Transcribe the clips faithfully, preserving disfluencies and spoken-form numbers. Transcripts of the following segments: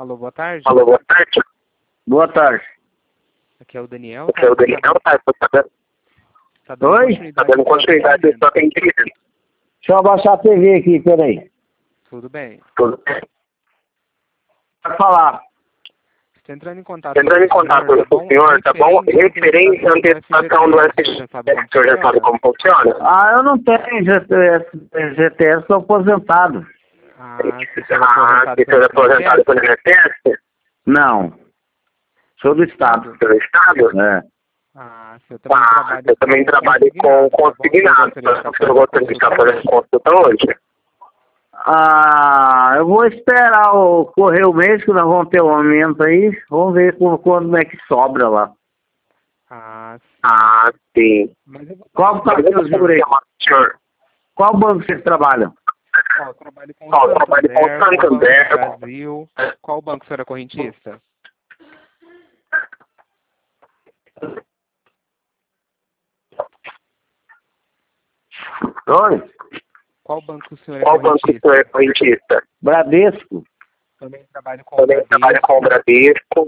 Alô, boa tarde. Alô, boa tarde. Boa tarde. Aqui é o Daniel. Aqui é o Daniel, tá? Tá dando, Tá dando Oi? continuidade Tá dando continuidade ao só tem que... Deixa eu abaixar a T V aqui, peraí. Tudo bem. Tudo bem. Pode falar. Estou entrando em contato Entrando em com o contato senhor, com o senhor, tá bom? Referente à antecipação do S G, o senhor já sabe como funciona? Ah, eu não tenho G T S, G T S, sou aposentado. Ah, se o senhor é Ah, aposentado se o senhor é aposentado pelo pelo G T S? Não. Sou do Estado. Do Estado? É. Ah, se eu também Ah, trabalho eu também com trabalho com consignado. O senhor gostaria de estar fazendo consulta hoje? Ah, eu vou esperar o correr o mês, que nós vamos ter um aumento aí. Vamos ver quando, quando é que sobra lá. Ah, sim. Ah, sim. Mas eu vou... Qual o cartão de segurança? Senhor. Qual banco vocês trabalham? Ó, eu trabalho com Ó, eu trabalho com Santander, com o Banco do Santander. Brasil. Qual banco o senhor é correntista? Oi? Qual banco o senhor é Qual banco o correntista? senhor é correntista? Bradesco. Também trabalho com o Também trabalho Bradesco. com o Bradesco.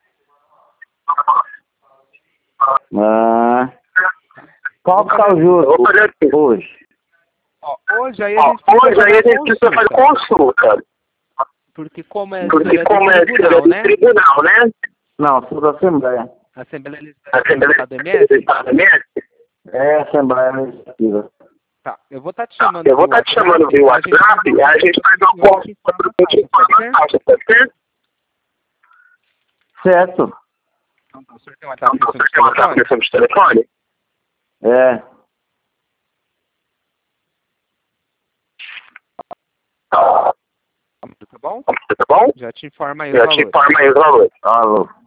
Ah. Qual que tá o juro hoje? Ó, hoje aí a Ó, gente precisa hoje aí a fazer gente precisa fazer consulta. consulta. Porque como é Porque senhor é como do é tribunal, do né? tribunal, né? Não, sou da Assembleia. Assembleia Legislativa A do Assembleia Estado do M do S? Estado do M S? É, Assembleia Legislativa. Tá, eu vou estar te Tá, chamando eu vou via estar te chamando via WhatsApp e a gente faz uma consulta para o que informa a taxa, pode ser? Certo. Então, tá, o senhor tem um WhatsApp Então, no seu você tem uma telefone? aplicação de telefone? É. Tá bom? Tá bom? Já te informa aí os Já te valores. informa aí os valores. Alô.